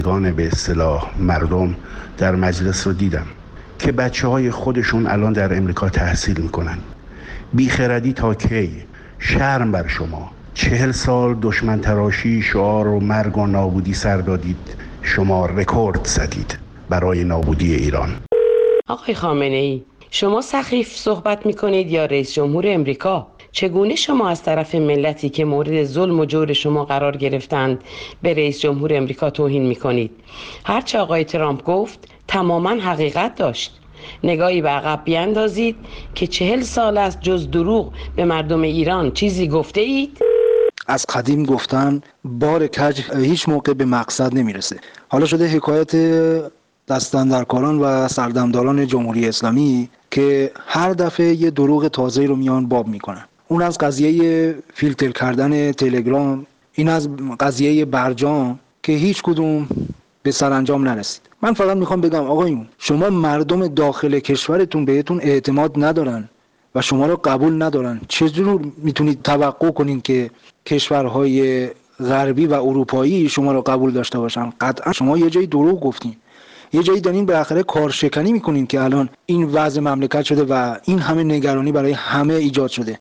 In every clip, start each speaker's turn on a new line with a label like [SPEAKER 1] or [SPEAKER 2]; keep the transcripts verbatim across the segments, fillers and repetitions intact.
[SPEAKER 1] به اصطلاح مردم در مجلس رو دیدم که بچه های خودشون الان در امریکا تحصیل میکنن. بیخردی تا کی؟ شرم بر شما. چهل سال دشمن تراشی، شعار و مرگ و نابودی سر دادید. شما رکورد زدید برای نابودی ایران.
[SPEAKER 2] آقای خامنه‌ای، شما سخیف صحبت میکنید یا رئیس جمهور امریکا؟ چگونه شما از طرف ملتی که مورد ظلم و جور شما قرار گرفتند به رئیس جمهور امریکا توهین میکنید؟ هرچه آقای ترامپ گفت تماما حقیقت داشت. نگاهی به عقب بیاندازید که چهل سال از جز دروغ به مردم ایران چیزی گفته اید؟
[SPEAKER 3] از قدیم گفتن بار کج هیچ موقع به مقصد نمیرسه. حالا شده حکایت دستاندرکاران و سردمداران جمهوری اسلامی که هر دفعه یه دروغ تازه رو میان باب میکنن. اون از قضیه فیلتر کردن تلگرام، این از قضیه برجام که هیچ کدوم به سرانجام نرسید. من فقط میخوام بگم آقایون، شما مردم داخل کشورتون بهتون اعتماد ندارن و شما رو قبول ندارن. چجور میتونید توقع کنین که کشورهای غربی و اروپایی شما رو قبول داشته باشن؟ قطعا شما یه جایی دروغ گفتین، یه جایی دارین به آخره کارشکنی میکنین که الان این وضع مملکت شده و این همه نگرانی برای همه ایجاد شده.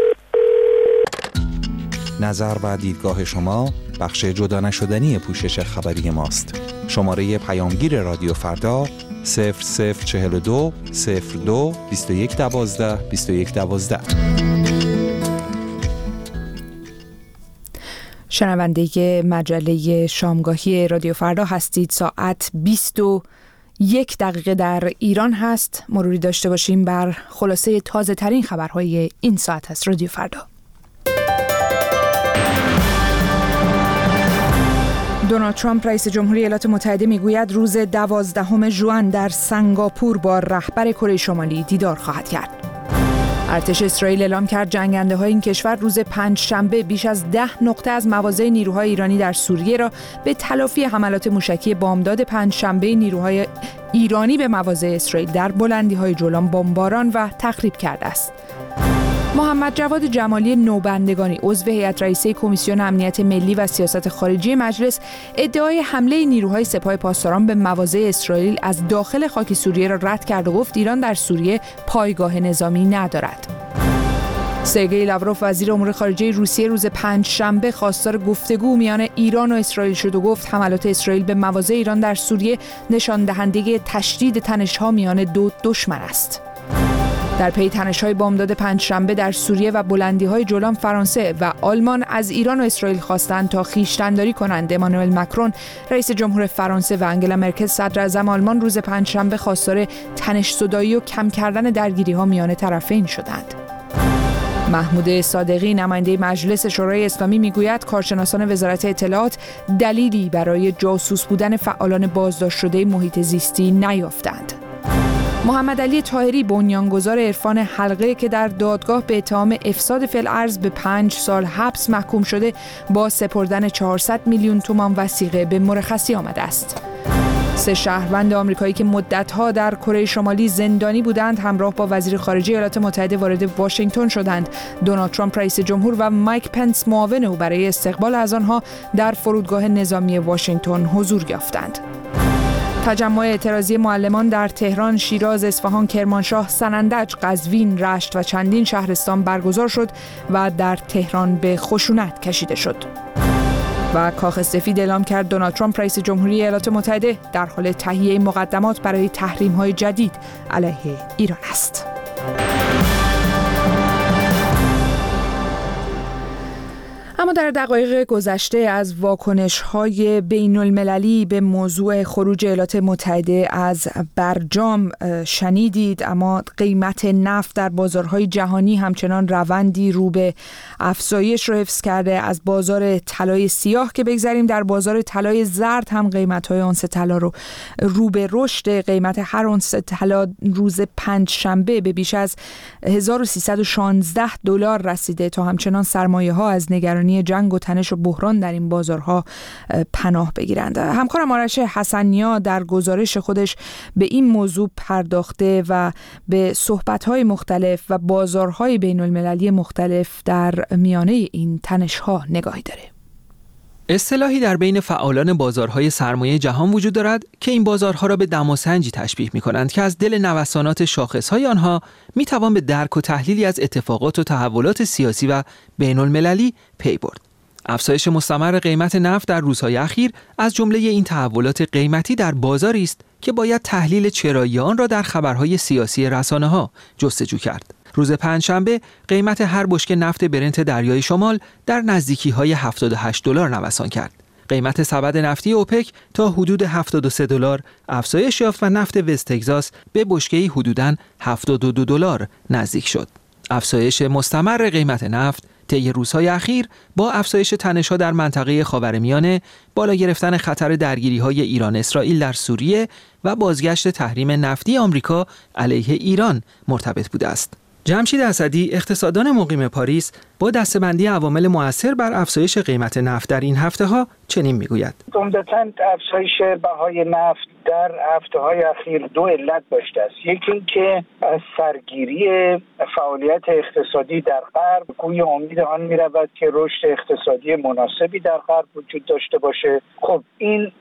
[SPEAKER 4] نظر و دیدگاه شما بخش جدا نشدنی پوشش خبری ماست. شماره پیامگیر رادیو فردا صفر صفر چهل و دو صفر دو بیست و یک دوازده بیست و یک دوازده.
[SPEAKER 5] شنونده مجله شامگاهی رادیو فردا هستید. ساعت بیست و یک دقیقه در ایران هست. مروری داشته باشیم بر خلاصه تازه ترین خبرهای این ساعت هست. رادیو فردا. دونالد ترامپ رئیس جمهوری ایالات متحده میگوید روز دوازدهم ژوئن در سنگاپور با رهبر کره شمالی دیدار خواهد کرد. ارتش اسرائیل اعلام کرد جنگنده های این کشور روز پنج شنبه بیش از ده نقطه از مواضع نیروهای ایرانی در سوریه را به تلافی حملات موشکی بامداد پنج شنبه نیروهای ایرانی به مواضع اسرائیل در بلندی های جولان بمباران و تخریب کرده است. محمد جواد جمالی نوبندگانی عضو هیئت رئیسه کمیسیون امنیت ملی و سیاست خارجی مجلس ادعای حمله نیروهای سپاه پاسداران به مواضع اسرائیل از داخل خاک سوریه را رد کرد و گفت ایران در سوریه پایگاه نظامی ندارد. سرگئی لاوروف وزیر امور خارجه روسیه روز پنج شنبه خواستار گفتگو میان ایران و اسرائیل شد و گفت حملات اسرائیل به مواضع ایران در سوریه نشان دهنده تشدید تنش‌ها میان دو دشمن است. در پی تنش‌های بامداد پنجشنبه در سوریه و بلندی‌های جولان، فرانسه و آلمان از ایران و اسرائیل خواستند تا خویشتن‌داری کنند. امانوئل مکرون رئیس جمهور فرانسه و انگلا مرکل صدر اعظم آلمان روز پنجشنبه خواستار تنش‌زدایی و کم کردن درگیری‌ها میان طرفین شدند. محمود صادقی نماینده مجلس شورای اسلامی میگوید کارشناسان وزارت اطلاعات دلیلی برای جاسوس بودن فعالان بازداشت شده محیط زیستی نیافتند. محمد علی طاهری بنیانگذار عرفان حلقه که در دادگاه به اتهام افساد فی الارض به پنج سال حبس محکوم شده، با سپردن چهارصد میلیون تومان وثیقه به مرخصی آمده است. سه شهروند آمریکایی که مدت‌ها در کره شمالی زندانی بودند همراه با وزیر خارجه ایالات متحده وارد واشنگتن شدند. دونالد ترامپ رئیس جمهور و مایک پنس معاون او برای استقبال از آنها در فرودگاه نظامی واشنگتن حضور یافتند. تجمع اعتراضی معلمان در تهران، شیراز، اصفهان، کرمانشاه، سنندج، قزوین، رشت و چندین شهرستان برگزار شد و در تهران به خشونت کشیده شد. و کاخ سفید اعلام کرد دونالد ترامپ رئیس جمهوری ایالات متحده در حال تهیه مقدمات برای تحریم‌های جدید علیه ایران است. اما در دقایق گذشته از واکنش‌های بین‌المللی به موضوع خروج ایالات متحده از برجام شنیدید، اما قیمت نفت در بازارهای جهانی همچنان روندی رو به افزایش رو حفظ کرده. از بازار طلای سیاه که بگذاریم، در بازار طلای زرد هم قیمت‌های اونس طلا رو رو به رشد. قیمت هر اونس طلا روز پنج شنبه به بیش از هزار و سیصد و شانزده دلار رسیده تا همچنان سرمایه‌ها از نگرانی جنگ و تنش و بحران در این بازارها پناه بگیرند. همکارم آرش حسنیا در گزارش خودش به این موضوع پرداخته و به صحبت‌های مختلف و بازارهای بین‌المللی مختلف در میانه این تنش‌ها نگاهی داره.
[SPEAKER 6] اصطلاحی در بین فعالان بازارهای سرمایه جهان وجود دارد که این بازارها را به دماسنجی تشبیه می‌کنند که از دل نوسانات شاخص‌های آنها می‌توان به درک و تحلیلی از اتفاقات و تحولات سیاسی و بین‌المللی پی برد. افزایش مستمر قیمت نفت در روزهای اخیر از جمله این تحولات قیمتی در بازاری است که باید تحلیل چرایی آن را در خبرهای سیاسی رسانه‌ها جستجو کرد. روز پنجشنبه قیمت هر بشکه نفت برنت دریای شمال در نزدیکی‌های هفتاد و هشت دلار نوسان کرد. قیمت سبد نفتی اوپک تا حدود هفتاد و سه دلار افزایش یافت و نفت وست تگزاس به بشکه‌ای حدوداً هفتاد و دو دلار نزدیک شد. افزایش مستمر قیمت نفت طی روزهای اخیر با افزایش تنش‌ها در منطقه خاورمیانه، بالا گرفتن خطر درگیری‌های ایران اسرائیل در سوریه و بازگشت تحریم نفتی آمریکا علیه ایران مرتبط بوده است. جمشید اسدی، اقتصاددان مقیم پاریس، با دسته‌بندی عوامل مؤثر بر افزایش قیمت نفت در این هفته‌ها چنین می‌گوید:
[SPEAKER 7] عمدتاً افزایش بهای نفت در هفته‌های اخیر دو علت داشته است. یکی اینکه از سرگیری فعالیت اقتصادی در غرب گوی امید آن می‌رود که رشد اقتصادی مناسبی در غرب وجود داشته باشه. خب این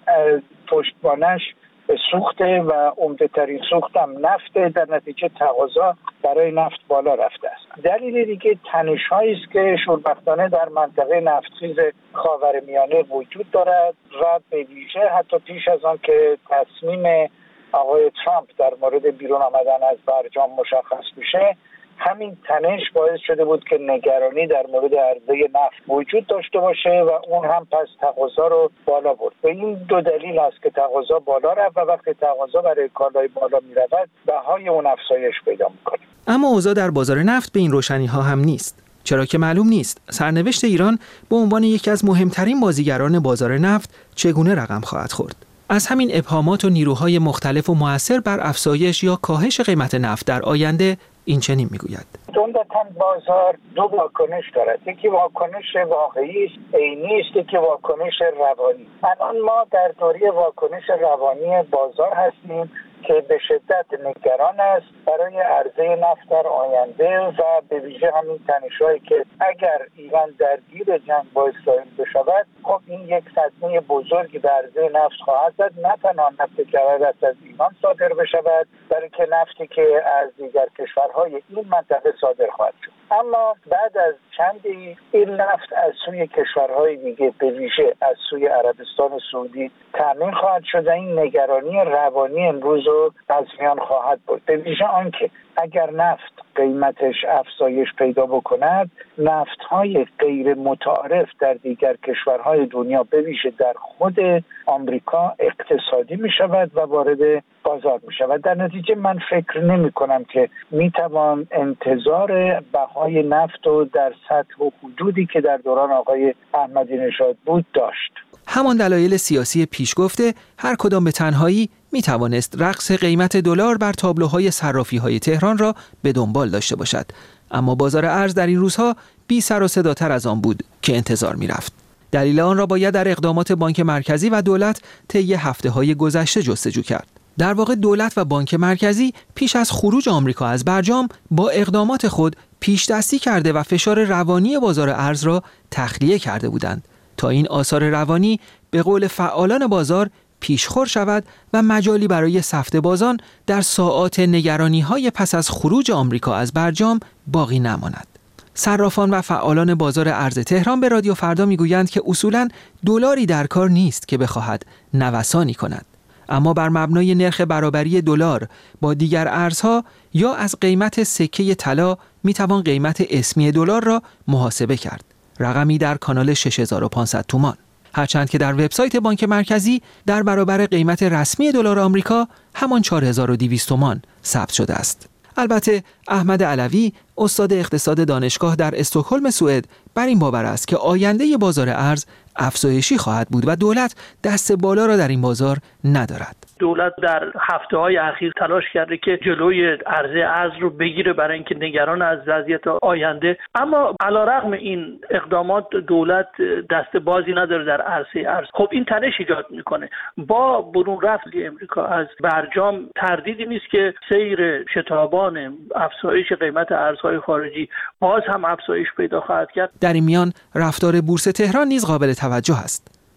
[SPEAKER 7] پشتوانش سوخت و عمده ترین سوخت هم نفت، در نتیجه تقاضا برای نفت بالا رفته است. دلیل دیگه تنش‌هایی است که شوربختانه در منطقه نفتخیز خاورمیانه وجود دارد و به ویژه حتی پیش از آن که تصمیم آقای ترامپ در مورد بیرون آمدن از برجام مشخص بشه، همین تنش باعث شده بود که نگرانی در مورد عرضه نفت وجود داشته باشه و اون هم پس تقاضا رو بالا برد. به این دو دلیل است که تقاضا بالا رفت و وقتی تقاضا برای کالای بالا می‌رود، بهای اون افزایش پیدا می‌کنه.
[SPEAKER 6] اما اوضاع در بازار نفت به این روشنی‌ها هم نیست، چرا که معلوم نیست سرنوشت ایران به عنوان یکی از مهمترین بازیگران بازار نفت چگونه رقم خواهد خورد. از همین ابهامات و نیروهای مختلف و مؤثر بر افزایش یا کاهش قیمت نفت در آینده این چنین میگوید:
[SPEAKER 7] عمدتاً بازار دو واکنش دارد. یکی واکنش واقعی است، عینی است، یکی واکنش روانی. الان ما در دوره واکنش روانی بازار هستیم که به شدت نگران است برای عرضه نفت در آینده و به ویژه همین تنش‌هایی که اگر ایران درگیر جنگ با اسرائیل بشود، خب این یک صدمه بزرگی به عرضه نفت خواهد زد. نه تنها نفتی که قرار است از ایران صادر بشود، بلکه نفتی که از دیگر کشورهای این منطقه صادر خواهد شد. اما بعد از چندی این نفت از سوی کشورهای دیگه به ویژه از سوی عربستان سعودی تامین خواهد شد. این نگرانی روانی امروز رو از میان خواهد برد. به ویژه آنکه اگر نفت قیمتش افزایش پیدا بکند، نفت‌های غیر متعارف در دیگر کشورهای دنیا به ویژه در خود آمریکا اقتصادی می شود و وارد بازار می شود. در نتیجه من فکر نمی کنم که می توان انتظار بهای نفت رو در سطح و حدودی که در دوران آقای احمدی نژاد بود داشت.
[SPEAKER 6] همان دلایل سیاسی پیش گفته هر کدام به تنهایی می توانست رقص قیمت دلار بر تابلوهای صرافی‌های تهران را به دنبال داشته باشد، اما بازار ارز در این روزها بی سر و صداتر از آن بود که انتظار می رفت. دلیل آن را باید در اقدامات بانک مرکزی و دولت طی هفته‌های گذشته جستجو کرد. در واقع دولت و بانک مرکزی پیش از خروج آمریکا از برجام با اقدامات خود پیش دستی کرده و فشار روانی بازار ارز را تخلیه کرده بودند تا این آثار روانی به قول فعالان بازار پیشخور شود و مجالی برای سفت بازان در ساعات نگرانی‌های پس از خروج آمریکا از برجام باقی نماند. صرافان و فعالان بازار ارز تهران به رادیو فردا میگویند که اصولاً دلاری در کار نیست که بخواهد نوسانی کند، اما بر مبنای نرخ برابری دلار با دیگر ارزها یا از قیمت سکه طلا میتوان قیمت اسمی دلار را محاسبه کرد، رقمی در کانال شش هزار و پانصد تومان. هرچند که در وبسایت بانک مرکزی در برابر قیمت رسمی دلار آمریکا همان چهار هزار و دویست تومان ثبت شده است. البته احمد علوی، استاد اقتصاد دانشگاه در استکهلم سوئد، بر این باور است که آینده بازار ارز افزایشی خواهد بود و دولت دست بالا را در این بازار ندارد.
[SPEAKER 8] دولت در هفته‌های اخیر تلاش کرده که جلوی عرضه ارز رو بگیره برای اینکه نگران از وضعیت آینده، اما علیرغم این اقدامات دولت دست بازی نداره در عرصه ارز. خب این تنش ایجاد میکنه. با برون رفت امریکا از برجام تردیدی نیست که سیر شتابان افزایش قیمت ارزهای خارجی باز هم افزایش پیدا خواهد کرد.
[SPEAKER 6] در این میان رفتار بورس تهران نیز قابل توجه است.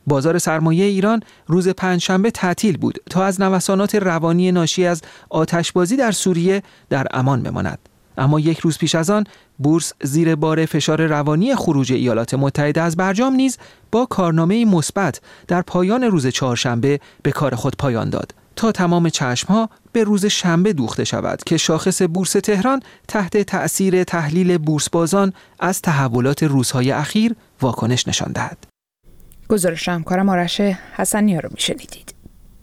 [SPEAKER 6] بازار سرمایه ایران روز پنجشنبه تعطیل بود تا از نوسانات روانی ناشی از آتشبازی در سوریه در امان بماند. اما یک روز پیش از آن بورس زیر بار فشار روانی خروج ایالات متحده از برجام نیز با کارنامه مثبت در پایان روز چهارشنبه به کار خود پایان داد تا تمام چشمها به روز شنبه دوخته شود که شاخص بورس تهران تحت تأثیر تحلیل بورس بازان از تحولات روزهای اخیر واکنش نشان دهد.
[SPEAKER 5] گزارش همکارم آرش حسنی ها رو میشنیدید.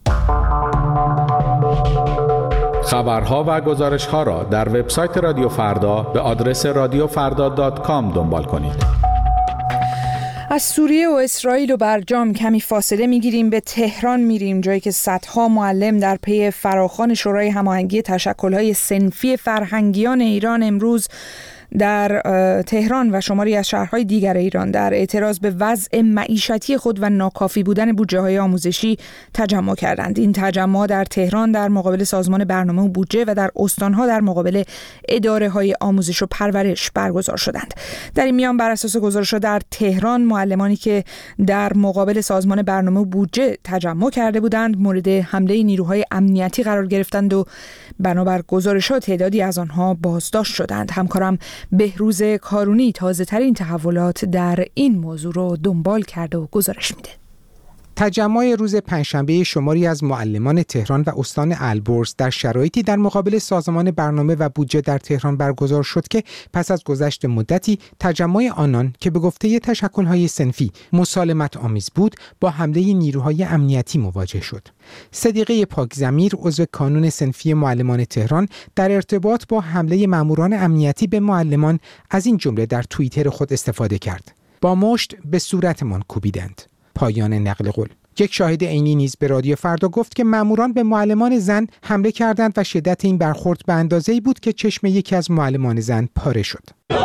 [SPEAKER 9] خبرها و گزارش‌ها را در وبسایت رادیو فردا به آدرس رادیو فردا دات کام دنبال کنید.
[SPEAKER 5] از سوریه و اسرائیل و برجام کمی فاصله میگیریم، به تهران میریم، جایی که صدها معلم در پی فراخوان شورای هماهنگی تشکل‌های صنفی فرهنگیان ایران امروز در تهران و شماری از شهرهای دیگر ایران در اعتراض به وضع معیشتی خود و ناکافی بودن بودجه‌های آموزشی تجمع کردند. این تجمع در تهران در مقابل سازمان برنامه و بودجه و در استانها در مقابل اداره‌های آموزش و پرورش برگزار شدند. در این میان بر اساس گزارش‌ها در تهران معلمانی که در مقابل سازمان برنامه و بودجه تجمع کرده بودند مورد حمله نیروهای امنیتی قرار گرفتند و بنابر گزارش‌ها تعدادی از آنها بازداشت شدند. همکارم بهروز کارونی تازه ترین تحولات در این موضوع رو دنبال کرده و گزارش میده.
[SPEAKER 10] تجمع روز پنجشنبه شماری از معلمان تهران و استان البرز در شرایطی در مقابل سازمان برنامه و بودجه در تهران برگزار شد که پس از گذشت مدتی تجمع آنان که به گفته تشکل‌های صنفی مسالمت آمیز بود با حمله نیروهای امنیتی مواجه شد. صدیقه پاکضمیر عضو کانون صنفی معلمان تهران در ارتباط با حمله ماموران امنیتی به معلمان از این جمله در توییتر خود استفاده کرد: با مشت به صورتمان کوبیدند. پایان نقل قول. یک شاهد عینی نیز به رادیو فردا گفت که ماموران به معلمان زن حمله کردند و شدت این برخورد به اندازه‌ای بود که چشم یکی از معلمان زن پاره شد.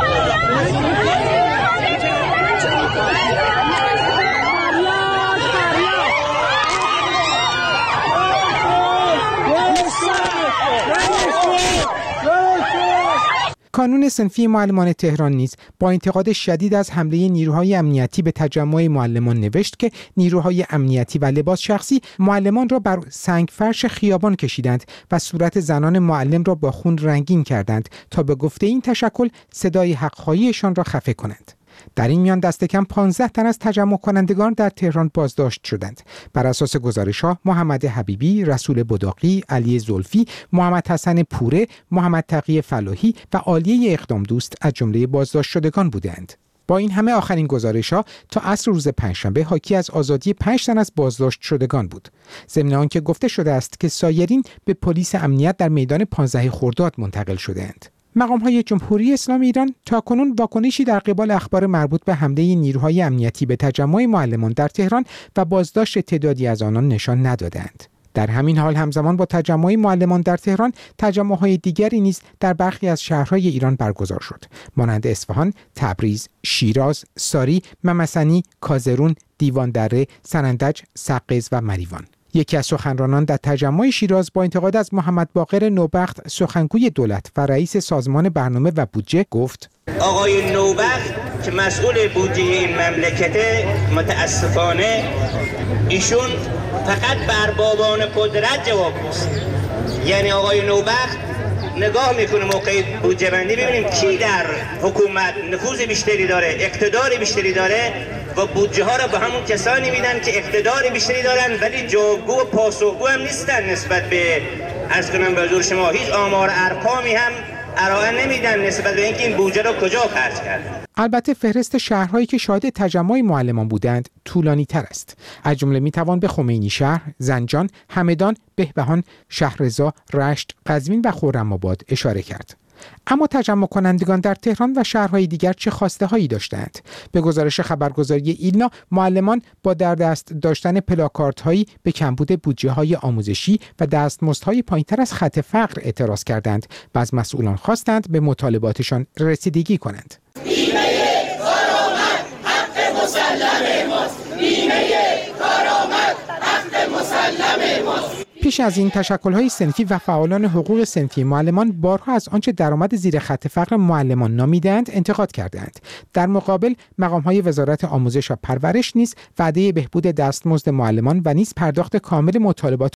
[SPEAKER 10] کانون صنفی معلمان تهران نیز با انتقاد شدید از حمله نیروهای امنیتی به تجمع معلمان نوشت که نیروهای امنیتی و لباس شخصی معلمان را بر سنگ فرش خیابان کشیدند و صورت زنان معلم را با خون رنگین کردند تا به گفته این تشکل صدای حق‌خواهیشان را خفه کنند. در این میان دست کم پانزده تن از تجمع کنندگان در تهران بازداشت شدند. بر اساس گزارش‌ها محمد حبیبی، رسول بداقی، علی زلفی، محمد حسن پوره، محمد تقی فلاحی و عالیه اقدام دوست از جمله بازداشت شدگان بودند. با این همه آخرین گزارش‌ها تا عصر روز پنجشنبه حاکی از آزادی پنج تن از بازداشت شدگان بود. ضمن آنکه گفته شده است که سایرین به پلیس امنیت در میدان پانزده خرداد منتقل شده‌اند. مقام‌های جمهوری اسلامی ایران تاکنون واکنشی در قبال اخبار مربوط به حمله نیروهای امنیتی به تجمع معلمان در تهران و بازداشت تعدادی از آنان نشان ندادند. در همین حال همزمان با تجمع معلمان در تهران، تجمع‌های دیگری نیز در برخی از شهرهای ایران برگزار شد، مانند اصفهان، تبریز، شیراز، ساری، ممسنی، کازرون، دیواندره، سنندج، سقز و مریوان. یکی از سخنرانان در تجمع شیراز با انتقاد از محمد باقر نوبخت سخنگوی دولت و رئیس سازمان برنامه و بودجه گفت:
[SPEAKER 11] آقای نوبخت که مسئول بودجه این مملکت، متاسفانه ایشون فقط بر بابان قدرت جواب می‌ده. یعنی آقای نوبخت نگاه میکنه موقع بودجه بندی ببینیم کی در حکومت نفوذ بیشتری داره، اقتدار بیشتری داره و بودجه ها رو به همون کسانی میدن که اقتدار بیشتری دارن ولی جوابگو و پاسخگو هم نیستن نسبت به عرض کنم به حضور شما هیچ آمار ارقامی هم ارائه نمیدن نسبت به اینکه این بودجه رو کجا خرج کرد.
[SPEAKER 10] البته فهرست شهرهایی که شاهد تجمع معلمان بودند طولانی تر است. از جمله میتوان به خمینی شهر، زنجان، همدان، بهبهان، شهرضا، رشت، قزوین و خرم‌آباد اشاره کرد. اما تجمع کنندگان در تهران و شهرهای دیگر چه خواسته هایی داشتند؟ به گزارش خبرگزاری ایلنا، معلمان با در دست داشتن پلاکارت هایی به کمبود بودجه های آموزشی و دستمزدهای پایینتر از خط فقر اعتراض کردند و از مسئولان خواستند به مطالباتشان رسیدگی کنند.
[SPEAKER 12] بیمه کارآمد حق مسلم ماست. بیمه کارآمد حق مسلم ماست.
[SPEAKER 10] پیش از این تشکل‌های صنفی و فعالان حقوق صنفی معلمان بارها از آنچه درآمد زیر خط فقر معلمان نامیدند انتقاد کردند. در مقابل مقام‌های وزارت آموزش و پرورش نیز وعده بهبود دستمزد معلمان و نیز پرداخت کامل مطالبات